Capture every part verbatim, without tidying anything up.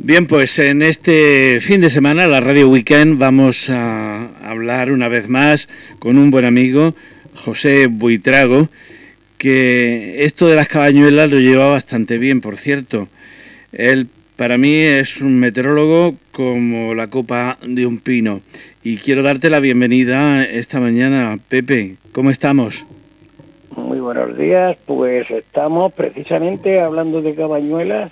Bien, pues en este fin de semana, la Radio Weekend, vamos a hablar una vez más con un buen amigo, José Buitrago, que esto de las cabañuelas lo lleva bastante bien, por cierto. Él, para mí, es un meteorólogo como la copa de un pino. Y quiero darte la bienvenida esta mañana, Pepe. ¿Cómo estamos? Muy buenos días, pues estamos precisamente hablando de cabañuelas.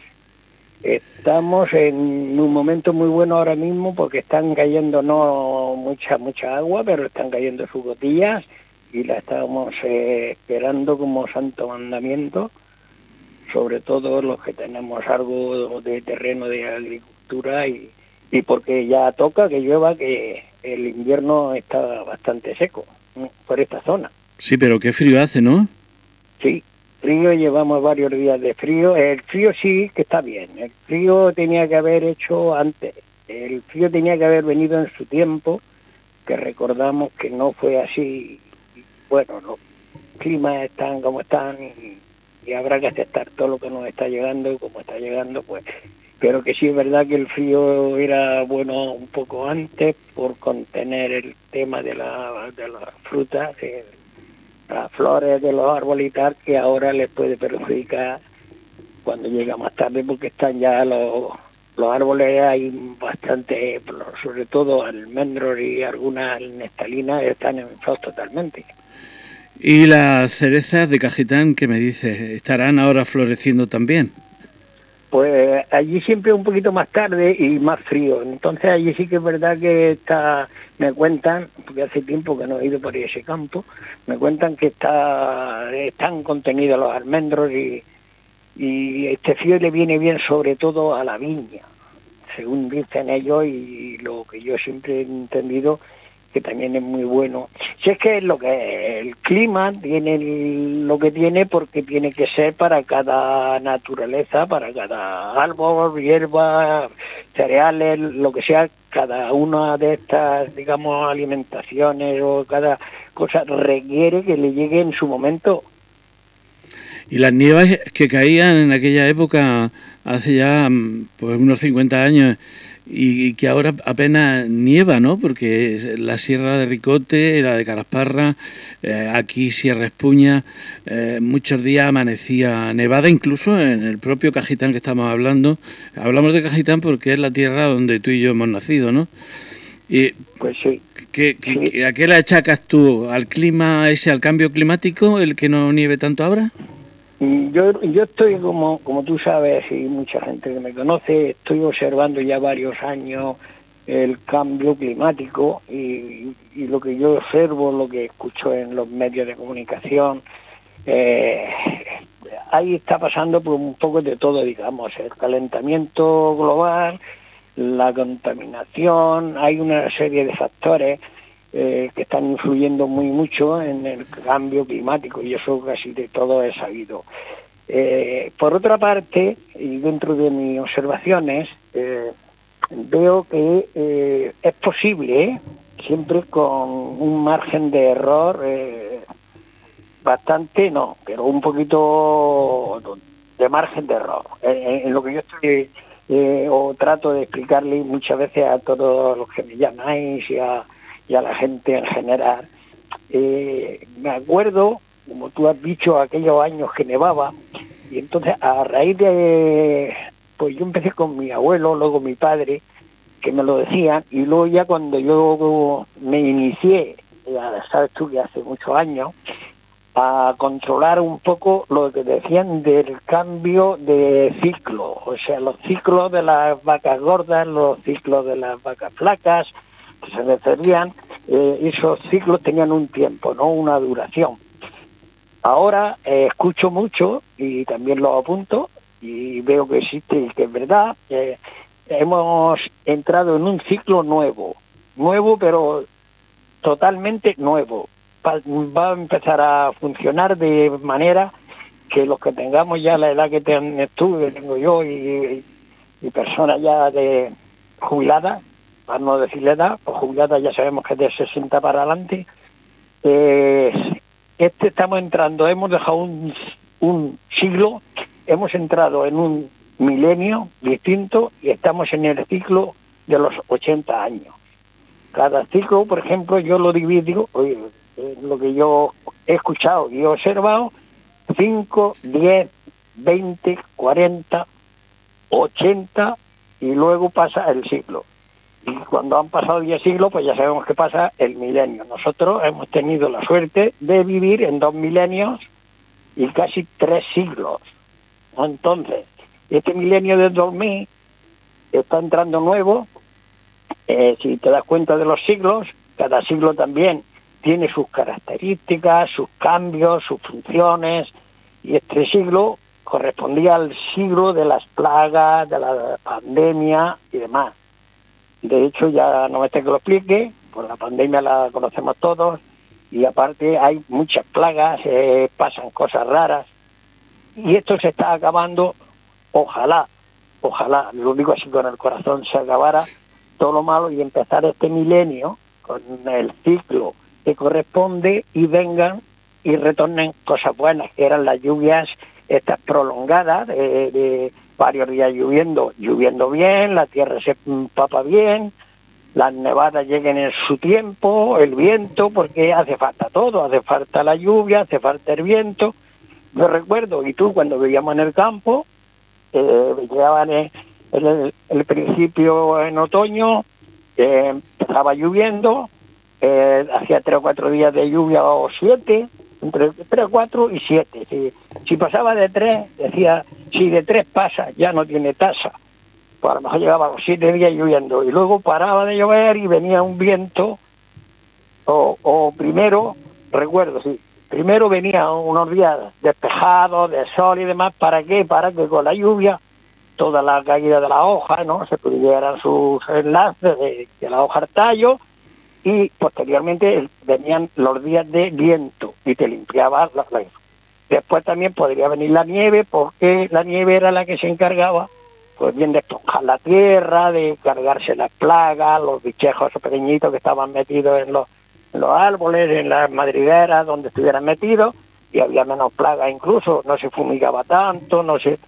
Estamos en un momento muy bueno ahora mismo porque están cayendo no mucha mucha agua, pero están cayendo sus gotillas y la estamos eh, esperando como santo mandamiento, sobre todo los que tenemos algo de terreno de agricultura y, y porque ya toca que llueva, que el invierno está bastante seco por esta zona. Sí, pero qué frío hace, ¿no? Sí, frío, llevamos varios días de frío. El frío sí que está bien. El frío tenía que haber hecho antes. El frío tenía que haber venido en su tiempo, que recordamos que no fue así. Bueno, los climas están como están y, y habrá que aceptar todo lo que nos está llegando y como está llegando, pues. Pero que sí es verdad que el frío era bueno un poco antes por contener el tema de la, de las frutas, eh, las flores de los árboles y tal, que ahora les puede perjudicar cuando llega más tarde, porque están ya los, los árboles, hay bastante, sobre todo almendros y algunas nestalinas están enfermos totalmente. ¿Y las cerezas de Cajitán, qué me dices? ¿Estarán ahora floreciendo también? Pues allí siempre un poquito más tarde y más frío, entonces allí sí que es verdad que está, me cuentan, porque hace tiempo que no he ido por ese campo, me cuentan que está, están contenidos los almendros y, y este frío le viene bien sobre todo a la viña, según dicen ellos, y lo que yo siempre he entendido que también es muy bueno. Si es que es lo que el clima tiene lo que tiene, porque tiene que ser para cada naturaleza, para cada árbol, hierba, cereales, lo que sea, cada una de estas, digamos, alimentaciones o cada cosa requiere que le llegue en su momento. Y las nievas que caían en aquella época, hace ya pues unos cincuenta años, y, y que ahora apenas nieva, ¿no? Porque la Sierra de Ricote, la de Calasparra, eh, aquí Sierra Espuña, eh, muchos días amanecía nevada, incluso en el propio Cajitán que estamos hablando. Hablamos de Cajitán porque es la tierra donde tú y yo hemos nacido, ¿no? Y, pues sí. ¿qué, qué, sí. ¿A qué le achacas tú? ¿Al clima ese, al cambio climático, el que no nieve tanto ahora? Yo, yo estoy, como, como tú sabes, y mucha gente que me conoce, estoy observando ya varios años el cambio climático y, y lo que yo observo, lo que escucho en los medios de comunicación, eh, ahí está pasando por un poco de todo, digamos, el calentamiento global, la contaminación, hay una serie de factores Eh, que están influyendo muy mucho en el cambio climático, y eso casi de todo he sabido. Eh, por otra parte, y dentro de mis observaciones, eh, veo que eh, es posible, ¿eh? siempre con un margen de error eh, bastante, no, pero un poquito de margen de error. Eh, en lo que yo estoy eh, o trato de explicarle muchas veces a todos los que me llamáis y a y a la gente en general. Eh, me acuerdo, como tú has dicho, aquellos años que nevaba, y entonces a raíz de, pues yo empecé con mi abuelo, luego mi padre, que me lo decían, y luego ya cuando yo me inicié, ya sabes tú que hace muchos años, a controlar un poco lo que decían del cambio de ciclo, o sea, los ciclos de las vacas gordas, los ciclos de las vacas flacas, que se referían, eh, esos ciclos tenían un tiempo, no una duración. Ahora eh, escucho mucho y también lo apunto y veo que existe y que es verdad. Eh, hemos entrado en un ciclo nuevo, nuevo pero totalmente nuevo. Va, va a empezar a funcionar de manera que los que tengamos ya la edad que tienes tú, que tengo yo, y, y personas ya de jubiladas, para no decirle edad, pues jubilada ya sabemos que es de sesenta para adelante, eh, este estamos entrando, hemos dejado un, un siglo, hemos entrado en un milenios distintos y estamos en el ciclo de los ochenta años. Cada ciclo, por ejemplo, yo lo divido, oye, lo que yo he escuchado y he observado, cinco, diez, veinte, cuarenta, ochenta y luego pasa el siglo. Y cuando han pasado diez siglos, pues ya sabemos que pasa el milenio. Nosotros hemos tenido la suerte de vivir en dos milenios y casi tres siglos. Entonces, este milenio del dos mil está entrando nuevo. Eh, si te das cuenta de los siglos, cada siglo también tiene sus características, sus cambios, sus funciones, y este siglo correspondía al siglo de las plagas, de la pandemia y demás. De hecho, ya no me esté que lo explique, pues la pandemia la conocemos todos, y aparte hay muchas plagas, eh, pasan cosas raras, y esto se está acabando, ojalá, ojalá, lo digo así con el corazón, se acabara todo lo malo y empezar este milenio con el ciclo que corresponde y vengan y retornen cosas buenas, que eran las lluvias estas prolongadas, de, de varios días lloviendo, lloviendo bien, la tierra se empapa bien, las nevadas lleguen en su tiempo, el viento, porque hace falta todo, hace falta la lluvia, hace falta el viento. Yo recuerdo, y tú cuando vivíamos en el campo, eh, llegaban en el, el principio en otoño, eh, empezaba lloviendo, eh, hacía tres o cuatro días de lluvia o siete, entre tres, cuatro y siete. Si, si pasaba de tres, decía, si de tres pasa, ya no tiene tasa. Pues a lo mejor llegaba a los siete días lloviendo, y luego paraba de llover y venía un viento, o, o primero, recuerdo, sí, primero venía unos días despejados, de sol y demás. ¿Para qué? Para que con la lluvia, toda la caída de la hoja, ¿no?, se pudieran sus enlaces de, de la hoja al tallo, y posteriormente venían los días de viento y te limpiaba la la- Después también podría venir la nieve, porque la nieve era la que se encargaba, pues bien, de esponjar la tierra, de cargarse las plagas, los bichejos pequeñitos que estaban metidos en los, en los árboles, en las madrigueras, donde estuvieran metidos, y había menos plagas incluso, no se fumigaba tanto, no se...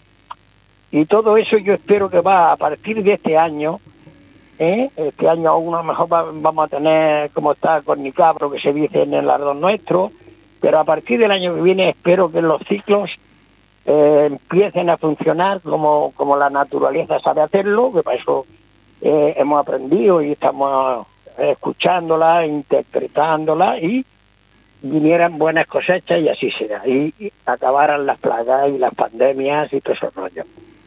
Y todo eso yo espero que va a partir de este año, ¿eh? Este año aún a lo mejor va- vamos a tener, como está Cornicabro, que se dice en el ardón nuestro, pero a partir del año que viene espero que los ciclos eh, empiecen a funcionar como, como la naturaleza sabe hacerlo, que para eso eh, hemos aprendido y estamos eh, escuchándola, interpretándola, y vinieran buenas cosechas y así será, y, y acabaran las plagas y las pandemias y todo ese rollo.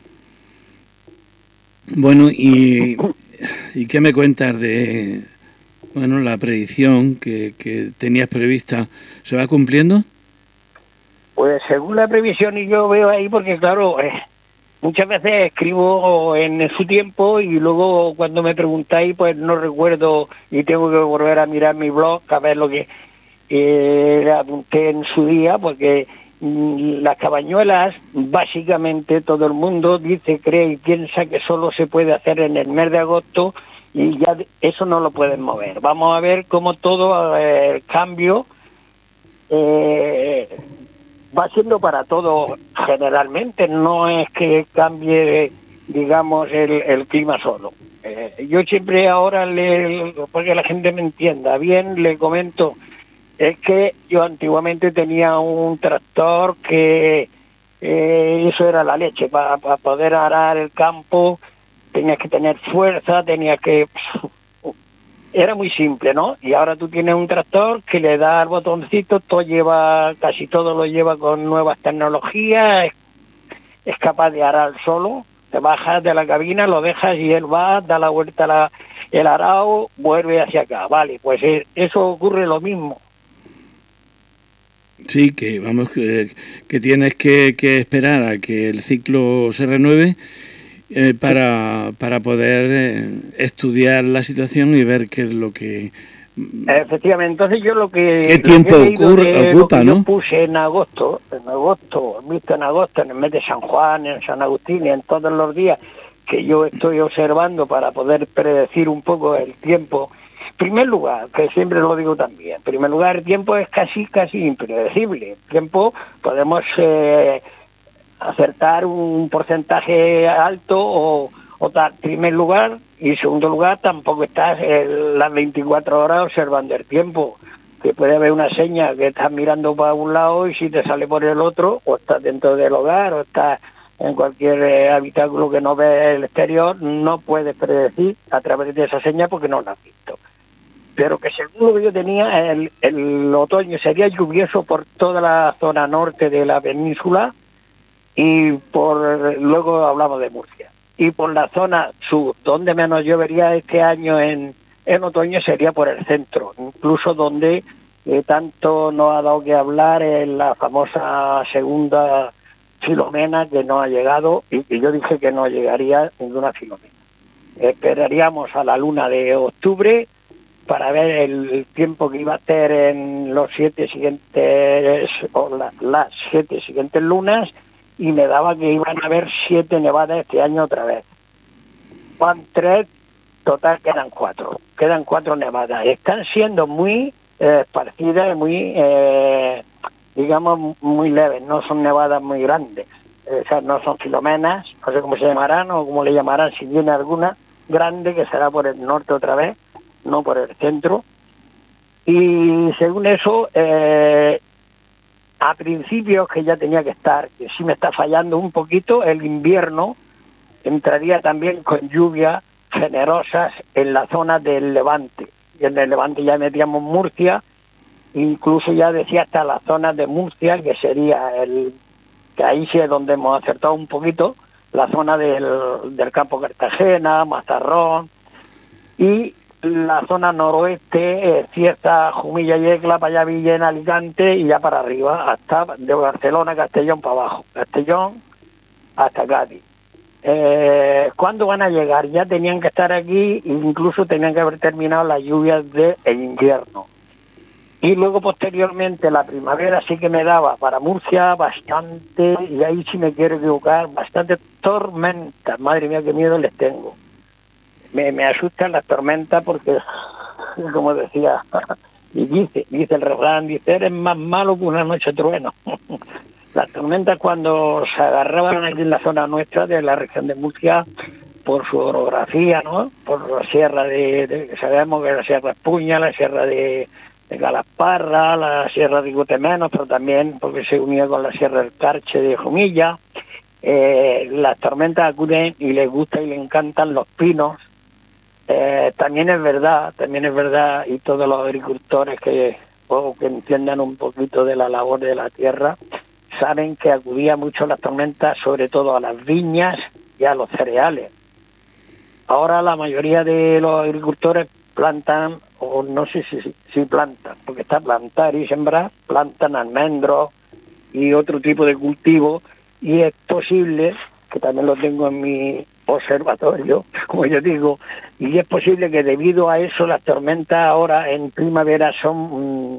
Bueno, y, ¿y qué me cuentas de, bueno, la predicción que, que tenías prevista? ¿Se va cumpliendo? Pues según la previsión, y yo veo ahí, porque claro, eh, muchas veces escribo en su tiempo y luego cuando me preguntáis, pues no recuerdo y tengo que volver a mirar mi blog a ver lo que eh, apunté en su día, porque mm, las cabañuelas, básicamente todo el mundo dice, cree y piensa que solo se puede hacer en el mes de agosto, y ya de- eso no lo pueden mover. Vamos a ver cómo todo eh, el cambio eh, va siendo para todo generalmente, no es que cambie, digamos, el, el clima solo. Eh, yo siempre ahora, le, porque la gente me entienda bien, le comento, es que yo antiguamente tenía un tractor que eh, eso era la leche, para poder arar el campo tenías que tener fuerza, tenías que... Era muy simple, ¿no? Y ahora tú tienes un tractor que le da al botoncito, todo lleva, casi todo lo lleva con nuevas tecnologías, es, es capaz de arar solo, te bajas de la cabina, lo dejas y él va, da la vuelta a la, el arao, vuelve hacia acá, vale, pues eh, eso ocurre lo mismo. Sí, que vamos, que, que tienes que, que esperar a que el ciclo se renueve eh, para, para poder eh, estudiar la situación y ver qué es lo que... Efectivamente, entonces yo lo que, ¿Qué lo que tiempo he leído ocurre, de lo ocupa, que yo no? puse en agosto, en agosto, visto en agosto, en el mes de San Juan, en San Agustín y en todos los días que yo estoy observando para poder predecir un poco el tiempo. En primer lugar, que siempre lo digo también, en primer lugar el tiempo es casi, casi impredecible. El tiempo podemos... Eh, acertar un porcentaje alto o, o tal, primer lugar, y segundo lugar tampoco estás en las veinticuatro horas observando el tiempo, que puede haber una señal que estás mirando para un lado y si te sale por el otro, o estás dentro del hogar o estás en cualquier eh, habitáculo que no ves el exterior, no puedes predecir a través de esa señal porque no la has visto. Pero que según lo que yo tenía, el, el otoño sería lluvioso por toda la zona norte de la península y por luego hablamos de Murcia. Y por la zona sur, donde menos llovería este año en, en otoño sería por el centro, incluso donde eh, tanto nos ha dado que hablar en la famosa segunda Filomena que no ha llegado y que yo dije que no llegaría ninguna Filomena. Esperaríamos a la luna de octubre para ver el tiempo que iba a hacer en los siete siguientes, o la, las siete siguientes lunas, y me daba que iban a haber siete nevadas este año otra vez. Van tres, total quedan cuatro, quedan cuatro nevadas. Están siendo muy eh, esparcidas, muy, eh, digamos, muy leves, no son nevadas muy grandes. O sea, no son filomenas, no sé cómo se llamarán o cómo le llamarán, si viene alguna grande, que será por el norte otra vez, no por el centro. Y según eso, eh, a principios que ya tenía que estar, que sí me está fallando un poquito, el invierno entraría también con lluvias generosas en la zona del Levante. Y en el Levante ya metíamos Murcia, incluso ya decía hasta la zona de Murcia, que sería el, que ahí sí es donde hemos acertado un poquito, la zona del, del campo Cartagena, Mazarrón, y la zona noroeste, eh, Cieza, Jumilla y Ecla, para allá Villena, Alicante y ya para arriba, hasta de Barcelona, Castellón para abajo, Castellón hasta Cádiz. Eh, ¿Cuándo van a llegar? Ya tenían que estar aquí, incluso tenían que haber terminado las lluvias del invierno. Y luego posteriormente la primavera sí que me daba para Murcia bastante, y ahí sí me quiero equivocar, bastante tormentas, madre mía qué miedo les tengo. Me, me asustan las tormentas porque, como decía, y dice, dice el refrán, dice, eres más malo que una noche trueno. Las tormentas cuando se agarraban aquí en la zona nuestra de la región de Murcia, por su orografía, ¿no? Por la sierra de, de sabemos que la sierra Espuña, la sierra de, de Galasparra, la sierra de Gutemenos, pero también porque se unía con la sierra del Carche de Jumilla. Eh, las tormentas acuden y les gusta y les encantan los pinos. Eh, también es verdad, también es verdad, y todos los agricultores que, o que entiendan un poquito de la labor de la tierra, saben que acudía mucho las tormentas, sobre todo a las viñas y a los cereales. Ahora la mayoría de los agricultores plantan, o no sé si, si, si plantan, porque está plantar y sembrar, plantan almendros y otro tipo de cultivo, y es posible, que también lo tengo en mi observatorio, como yo digo, y es posible que debido a eso las tormentas ahora en primavera son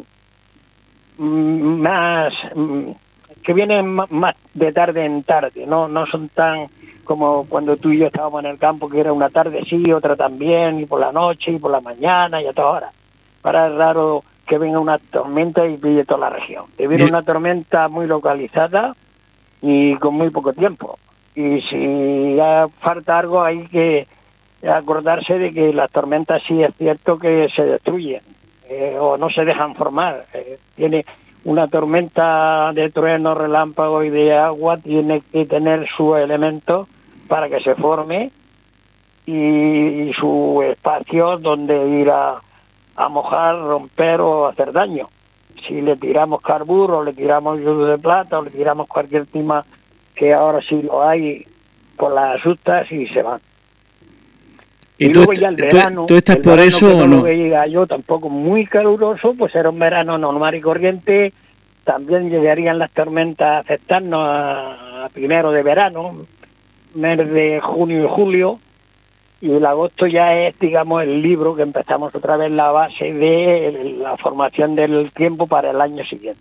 mm, más, mm, que vienen más de tarde en tarde, no, no son tan como cuando tú y yo estábamos en el campo, que era una tarde sí, otra también, y por la noche, y por la mañana, y a todas horas. Ahora es raro que venga una tormenta y pille toda la región. Que viene una tormenta muy localizada y con muy poco tiempo. Y si ya falta algo, hay que acordarse de que las tormentas sí es cierto que se destruyen eh, o no se dejan formar. Eh, tiene una tormenta de trueno, relámpago y de agua, tiene que tener sus elementos para que se forme y, y su espacio donde ir a, a mojar, romper o hacer daño. Si le tiramos carburo, le tiramos yodo de plata o le tiramos cualquier tema, que ahora sí lo hay, pues las asustas y se van. ¿Y, y luego ya el verano, tú, tú estás el por verano eso que no o no? lo veía yo tampoco muy caluroso, pues era un verano normal y corriente. También llegarían las tormentas a afectarnos a, a primero de verano, mes de junio y julio, y el agosto ya es, digamos, el libro que empezamos otra vez la base de la formación del tiempo para el año siguiente.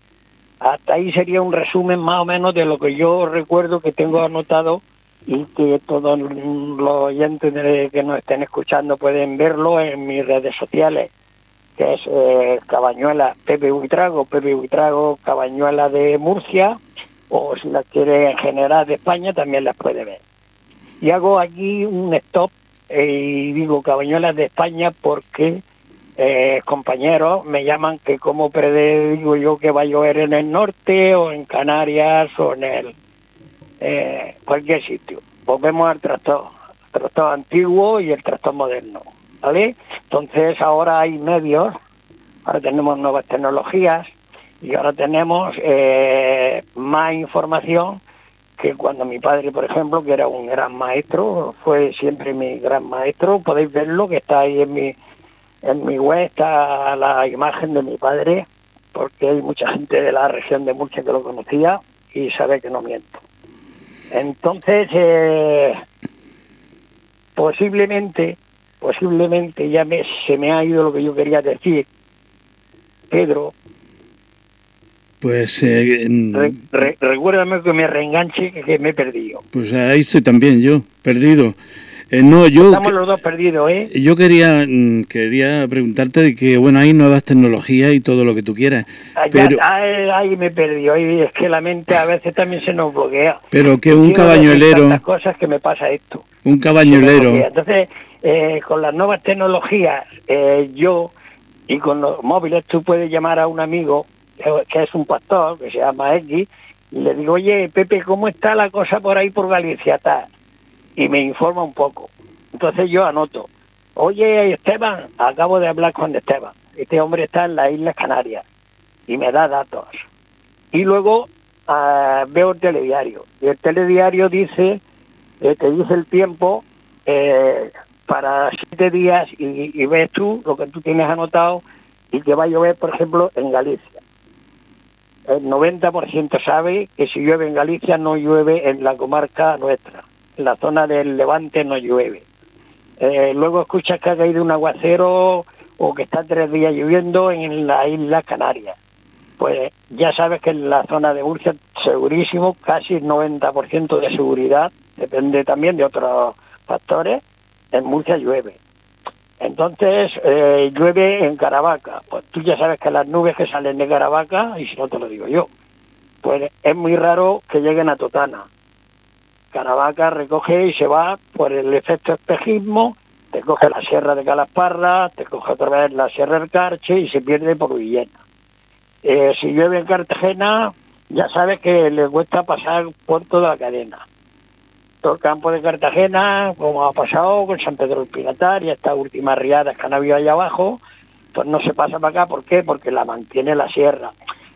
Hasta ahí sería un resumen más o menos de lo que yo recuerdo que tengo anotado y que todos los oyentes que nos estén escuchando pueden verlo en mis redes sociales, que es eh, Cabañuela Pepe Buitrago, Pepe Buitrago Cabañuela de Murcia, o si las quiere en general de España también las puede ver. Y hago aquí un stop eh, y digo Cabañuelas de España porque eh, compañeros me llaman que cómo predigo yo que va a llover en el norte o en Canarias o en el eh, cualquier sitio. Volvemos al tractor, el tractor antiguo y el tractor moderno, ¿vale? Entonces ahora hay medios, ahora tenemos nuevas tecnologías y ahora tenemos eh, más información que cuando mi padre, por ejemplo, que era un gran maestro, fue siempre mi gran maestro. Podéis verlo, que está ahí en mi, en mi web, está la imagen de mi padre, porque hay mucha gente de la región de Murcia que lo conocía y sabe que no miento. Entonces, eh, posiblemente, posiblemente ya me, se me ha ido lo que yo quería decir, Pedro. Pues eh, Re, re, recuérdame que me reenganche, que, que me he perdido. Pues ahí estoy también yo, perdido. Eh, no, yo Estamos los dos perdidos, ¿eh? Yo quería quería preguntarte de que, bueno, hay nuevas tecnologías y todo lo que tú quieras, Allá, pero ahí, ahí me perdió, y es que la mente a veces también se nos bloquea. pero que Y un quiero decir cabañuelero, tantas cosas que me pasa esto. un Se me cabañuelero, bloquea. Entonces, eh, con las nuevas tecnologías, eh, yo, y con los móviles, tú puedes llamar a un amigo, que, que es un pastor, que se llama X, y le digo, oye, Pepe, ¿cómo está la cosa por ahí por Galicia? Tal. Y me informa un poco. Entonces yo anoto, oye, Esteban, acabo de hablar con Esteban. Este hombre está en las Islas Canarias y me da datos. Y luego uh, veo el telediario. Y el telediario dice, eh, te dice el tiempo eh, para siete días y, y ves tú lo que tú tienes anotado y que va a llover, por ejemplo, en Galicia. El noventa por ciento sabe que si llueve en Galicia no llueve en la comarca nuestra. En la zona del Levante no llueve. Eh, luego escuchas que ha caído un aguacero o que está tres días lloviendo en la isla Canarias. Pues ya sabes que en la zona de Murcia, segurísimo, casi el noventa por ciento de seguridad, depende también de otros factores, en Murcia llueve. Entonces, eh, llueve en Caravaca. Pues tú ya sabes que las nubes que salen de Caravaca, y si no te lo digo yo, pues es muy raro que lleguen a Totana. Caravaca recoge y se va por el efecto espejismo, te coge la sierra de Calasparra, te coge otra vez la sierra del Carche y se pierde por Villena. Eh, si llueve en Cartagena, ya sabes que le cuesta pasar por toda la cadena. Todo el campo de Cartagena, como ha pasado con San Pedro del Pinatar y estas últimas riadas que han habido allá abajo, pues no se pasa para acá. ¿Por qué? Porque la mantiene la sierra.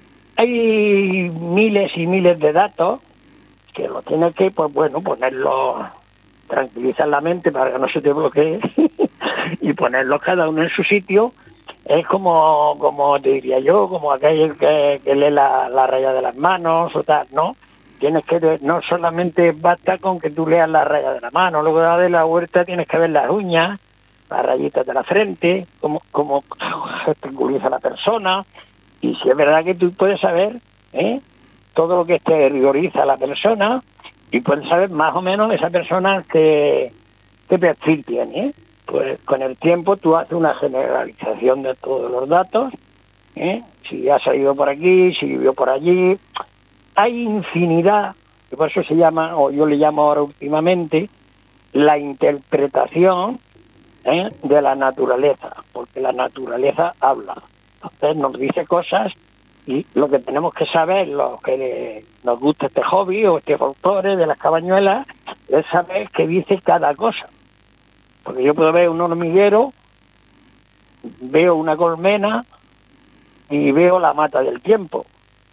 Hay miles y miles de datos que lo tienes que, pues bueno, ponerlo, tranquilizar la mente para que no se te bloquee y ponerlos cada uno en su sitio. Es como, como te diría yo, como aquel que, que lee la, la raya de las manos o tal, ¿no? Tienes que, no solamente basta con que tú leas la raya de la mano, luego de la huerta tienes que ver las uñas, las rayitas de la frente, cómo, cómo gesticuliza la persona, y si es verdad que tú puedes saber, ¿eh?, todo lo que exterioriza a la persona y puedes saber más o menos esa persona que, qué perfil tiene, ¿eh? Pues con el tiempo tú haces una generalización de todos los datos, ¿eh? Si ha salido por aquí, si vivió por allí. Hay infinidad, que por eso se llama, o yo le llamo ahora últimamente, la interpretación, ¿eh?, de la naturaleza, porque la naturaleza habla. Entonces nos dice cosas y lo que tenemos que saber, los que nos gusta este hobby o este folclore de las cabañuelas, es saber qué dice cada cosa. Porque yo puedo ver un hormiguero, veo una colmena y veo la mata del tiempo.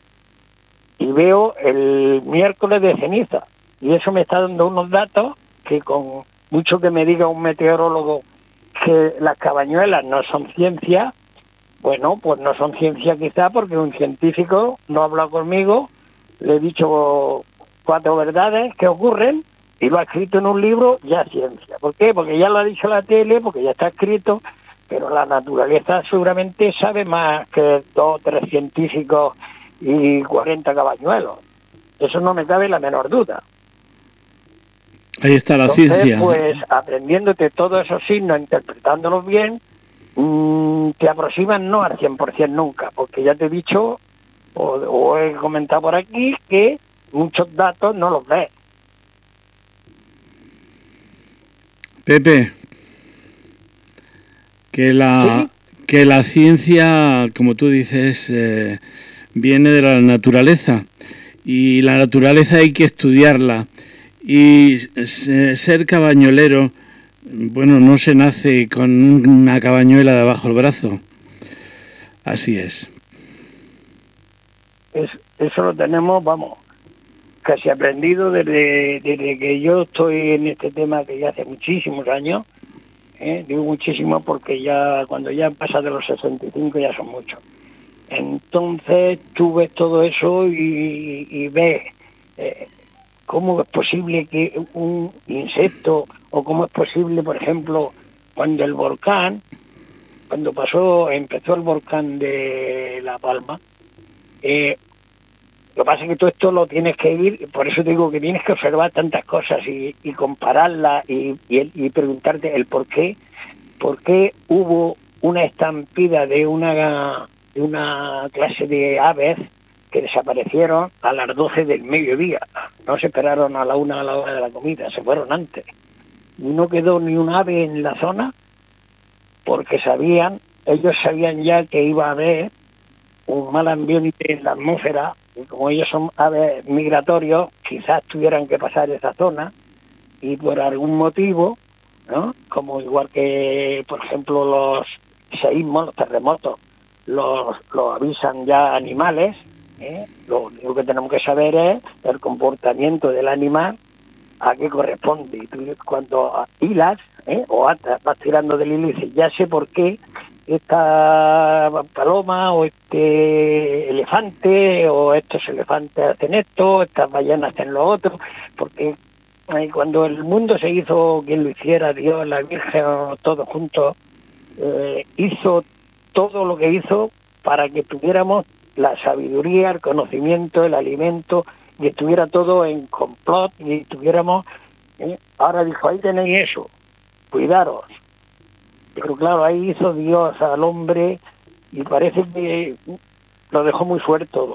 Y veo el miércoles de ceniza. Y eso me está dando unos datos que, con mucho que me diga un meteorólogo que las cabañuelas no son ciencia, bueno, pues no son ciencia quizá porque un científico no ha hablado conmigo, le he dicho cuatro verdades que ocurren y lo ha escrito en un libro, ya ciencia. ¿Por qué? Porque ya lo ha dicho la tele, porque ya está escrito, pero la naturaleza seguramente sabe más que dos o tres científicos y cuarenta cabañuelos. Eso no me cabe la menor duda. Ahí está la Entonces, ciencia. pues aprendiéndote todos esos signos, interpretándolos bien, mmm, te aproximan no al cien por ciento nunca, porque ya te he dicho, o, o he comentado por aquí, que muchos datos no los ves. Pepe, que la, ¿sí? que la ciencia, como tú dices, eh, viene de la naturaleza, y la naturaleza hay que estudiarla, y ser cabañolero, bueno, no se nace con una cabañuela debajo del brazo. Así es. es eso lo tenemos, vamos, casi aprendido desde, desde que yo estoy en este tema, que ya hace muchísimos años. ¿eh? Digo muchísimo porque ya cuando ya pasa de los sesenta y cinco ya son muchos. Entonces tú ves todo eso y, y ves eh, cómo es posible que un insecto, o cómo es posible, por ejemplo, cuando el volcán, cuando pasó, empezó el volcán de La Palma, eh, lo que pasa es que todo esto lo tienes que ir, por eso te digo que tienes que observar tantas cosas y, y compararlas y, y, y preguntarte el por qué, por qué hubo una estampida de una, de una clase de aves que desaparecieron a las doce del mediodía. No se esperaron a la una a la hora de la comida, se fueron antes. Y no quedó ni un ave en la zona porque sabían, ellos sabían ya que iba a haber un mal ambiente en la atmósfera, y como ellos son aves migratorios, quizás tuvieran que pasar esa zona, y por algún motivo, ¿no? Como igual que, por ejemplo, los seísmos, los terremotos, los, los avisan ya animales, ¿eh? Lo único que tenemos que saber es el comportamiento del animal, a qué corresponde. Y tú cuando hilas, ¿eh? o atas, vas tirando del hilo y dices, ya sé por qué esta paloma o este elefante o estos elefantes hacen esto, estas ballenas hacen lo otro, porque eh, cuando el mundo se hizo, quien lo hiciera, Dios, la Virgen, todos juntos, eh, hizo todo lo que hizo para que tuviéramos la sabiduría, el conocimiento, el alimento, y estuviera todo en complot, y tuviéramos, eh, ahora dijo, ahí tenéis eso, cuidaros. Pero claro, ahí hizo Dios al hombre y parece que lo dejó muy suelto.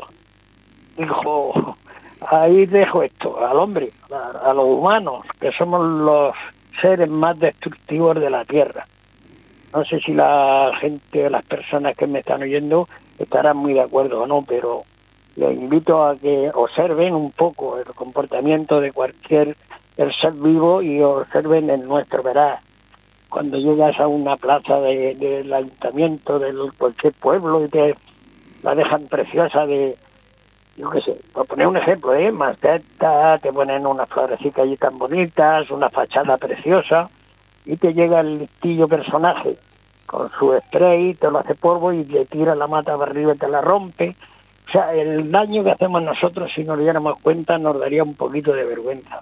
Dijo, ahí dejo esto, al hombre, a, a los humanos, que somos los seres más destructivos de la tierra. No sé si la gente, las personas que me están oyendo, estarán muy de acuerdo o no, pero les invito a que observen un poco el comportamiento de cualquier el ser vivo y observen el nuestro, verás. Cuando llegas a una plaza de, del ayuntamiento, de cualquier pueblo, y te la dejan preciosa de, yo qué sé, por poner un ejemplo, ¿eh? Maceta, te ponen unas florecitas allí tan bonitas, una fachada preciosa, y te llega el listillo personaje con su spray, te lo hace polvo y le tira la mata para arriba y te la rompe. O sea, el daño que hacemos nosotros, si nos diéramos cuenta, nos daría un poquito de vergüenza.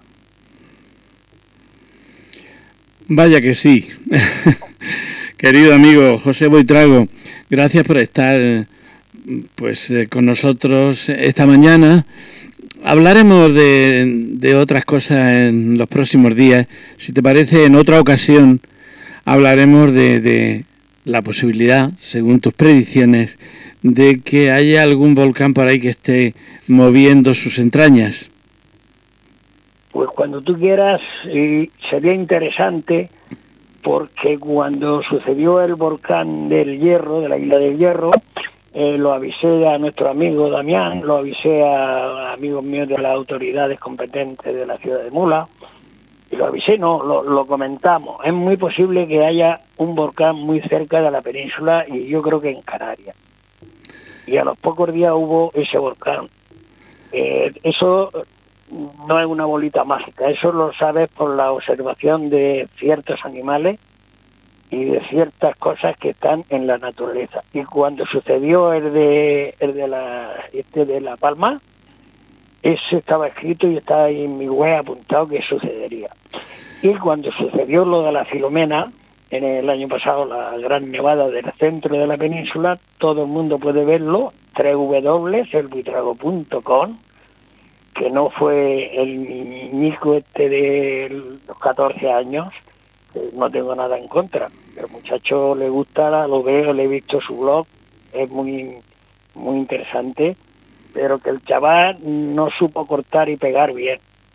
Vaya que sí. Querido amigo José Buitrago, gracias por estar pues eh, con nosotros esta mañana. Hablaremos de, de otras cosas en los próximos días. Si te parece, en otra ocasión hablaremos de, de la posibilidad, según tus predicciones, de que haya algún volcán por ahí que esté moviendo sus entrañas. Pues cuando tú quieras, y sería interesante, porque cuando sucedió el volcán del Hierro, de la isla del Hierro, eh, lo avisé a nuestro amigo Damián, lo avisé a amigos míos de las autoridades competentes de la ciudad de Mula, y lo avisé, no, lo, lo comentamos. Es muy posible que haya un volcán muy cerca de la península, y yo creo que en Canarias. Y a los pocos días hubo ese volcán. Eh, eso no es una bolita mágica, eso lo sabes por la observación de ciertos animales y de ciertas cosas que están en la naturaleza. Y cuando sucedió el de el de la este de La Palma, eso estaba escrito y está ahí en mi web apuntado que sucedería. Y cuando sucedió lo de la Filomena, en el año pasado, la gran nevada del centro de la península, todo el mundo puede verlo, doble u doble u doble punto el buitrago punto com, que no fue el niñico este de los catorce años, eh, no tengo nada en contra. El muchacho le gusta, lo veo, le he visto su blog, es muy, muy interesante, pero que el chaval no supo cortar y pegar bien.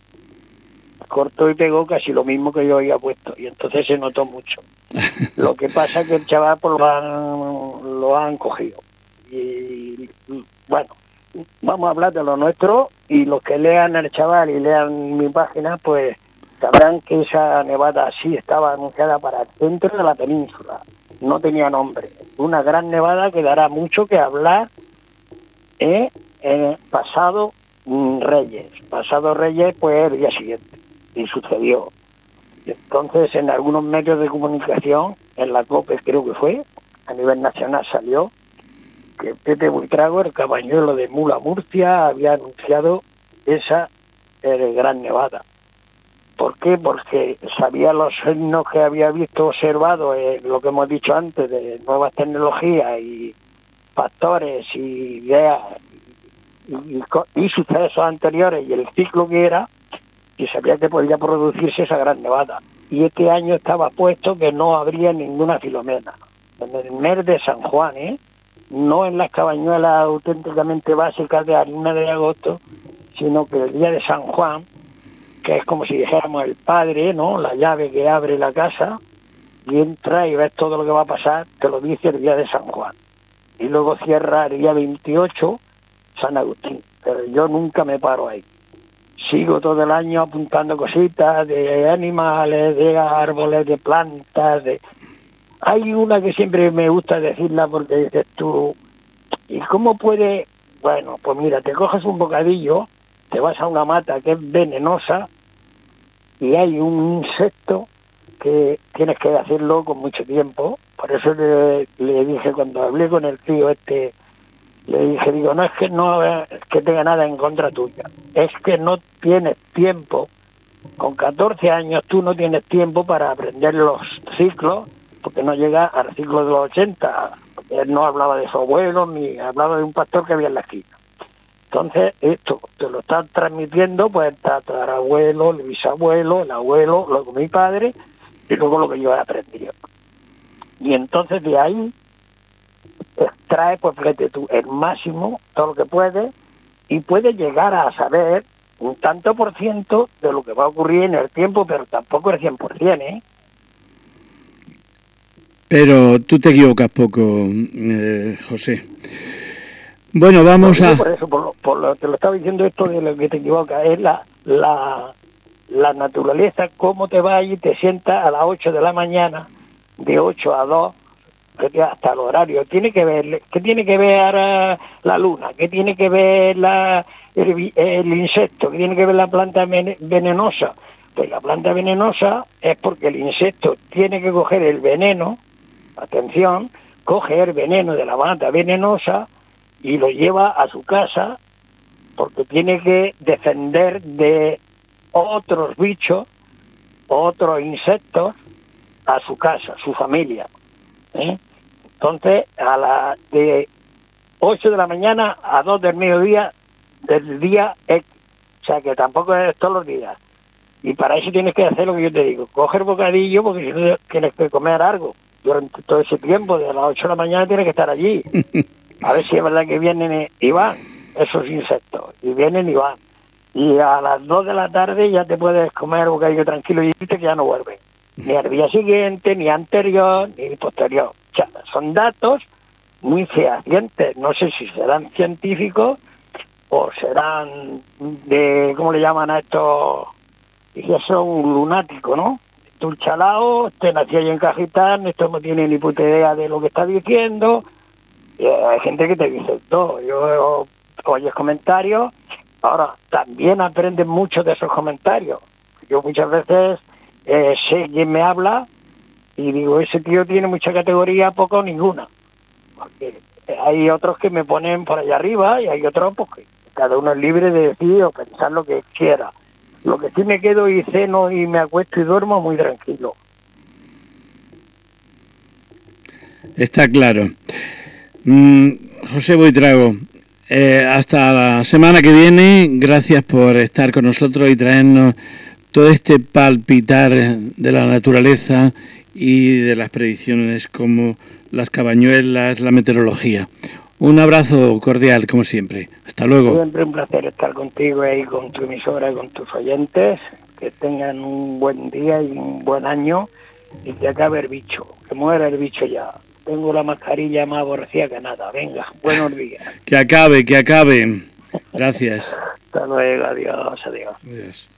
Cortó y pegó casi lo mismo que yo había puesto, y entonces se notó mucho. Lo que pasa es que el chaval pues, lo, han, lo han cogido. Y bueno, vamos a hablar de lo nuestro, y los que lean el chaval y lean mi página, pues sabrán que esa nevada sí estaba anunciada para el centro de la península. No tenía nombre. Una gran nevada que dará mucho que hablar ¿eh? eh, pasado mm, Reyes. Pasado Reyes, pues el día siguiente. Y sucedió. Entonces, en algunos medios de comunicación, en la COPE creo que fue, a nivel nacional salió, que Pepe Buitrago, el cabañuelo de Mula Murcia, había anunciado esa eh, gran nevada. ¿Por qué? Porque sabía los signos que había visto observado, eh, lo que hemos dicho antes, de nuevas tecnologías y factores y ideas y, y, y sucesos anteriores y el ciclo que era, y sabía que podía producirse esa gran nevada. Y este año estaba puesto que no habría ninguna Filomena. En el mes de San Juan, ¿eh? No en las cabañuelas auténticamente básicas de harina de agosto, sino que el día de San Juan, que es como si dijéramos el padre, ¿no? La llave que abre la casa y entra y ves todo lo que va a pasar, te lo dice el día de San Juan. Y luego cierra el día veintiocho San Agustín. Pero yo nunca me paro ahí. Sigo todo el año apuntando cositas de animales, de árboles, de plantas. De... Hay una que siempre me gusta decirla porque dices tú, ¿y cómo puede? Bueno, pues mira, te coges un bocadillo, te vas a una mata que es venenosa y hay un insecto que tienes que hacerlo con mucho tiempo. Por eso le, le dije cuando hablé con el tío este, le dije, digo, no es que no es que tenga nada en contra tuya, es que no tienes tiempo. Con catorce años tú no tienes tiempo para aprender los ciclos, porque no llega al ciclo de los ochenta. Él no hablaba de su abuelo, ni hablaba de un pastor que había en la esquina. Entonces, esto te lo están transmitiendo, pues el tatarabuelo, el bisabuelo, el abuelo, luego mi padre, y luego lo que yo he aprendido. Y entonces de ahí extrae, pues fíjate tú, el máximo, todo lo que puede, y puede llegar a saber un tanto por ciento de lo que va a ocurrir en el tiempo, pero tampoco el cien por ciento, ¿eh? Pero tú te equivocas poco, eh, José. Bueno, vamos no, a... Por eso, por lo, por lo, te lo estaba diciendo esto de lo que te equivocas, es la, la, la naturaleza, cómo te va y te sientas a las ocho de la mañana, de ocho a dos, hasta el horario. Tiene que ver, ¿qué tiene que ver uh, la luna? ¿Qué tiene que ver la, el, el insecto? ¿Qué tiene que ver la planta venenosa? Pues la planta venenosa es porque el insecto tiene que coger el veneno, atención, coge el veneno de la planta venenosa y lo lleva a su casa porque tiene que defender de otros bichos, otros insectos, a su casa, su familia. ¿Eh? Entonces, a las de ocho de la mañana a dos del mediodía del día X, o sea que tampoco es todos los días. Y para eso tienes que hacer lo que yo te digo, coger bocadillo porque si no tienes que comer algo. Durante todo ese tiempo, de las ocho de la mañana tienes que estar allí. A ver si es verdad que vienen y van esos insectos, y vienen y van. Y a las dos de la tarde ya te puedes comer bocadillo tranquilo y irte que ya no vuelven. Ni al día siguiente, ni anterior, ni posterior. O sea, son datos muy fehacientes. No sé si serán científicos o serán de, ¿cómo le llaman a estos? Y eso es un lunático, ¿no? Tú chalao, te nació ahí en Cajitán, esto no tiene ni puta idea de lo que está diciendo. Y hay gente que te dice todo. Yo oyes comentarios, ahora también aprendes mucho de esos comentarios. Yo muchas veces eh, sé quién me habla y digo, ese tío tiene mucha categoría, poco o ninguna. Porque hay otros que me ponen por allá arriba y hay otros pues, que cada uno es libre de decir o pensar lo que quiera. Lo que sí me quedo y ceno y me acuesto y duermo muy tranquilo. Está claro. Mm, José Buitrago, eh, hasta la semana que viene. Gracias por estar con nosotros y traernos todo este palpitar de la naturaleza y de las predicciones como las cabañuelas, la meteorología. Un abrazo cordial, como siempre. Hasta luego. Siempre un placer estar contigo y con tu emisora y con tus oyentes. Que tengan un buen día y un buen año y que acabe el bicho, que muera el bicho ya. Tengo la mascarilla más aborrecida que nada. Venga, buenos días. Que acabe, que acabe. Gracias. Hasta luego, adiós, adiós. Adiós.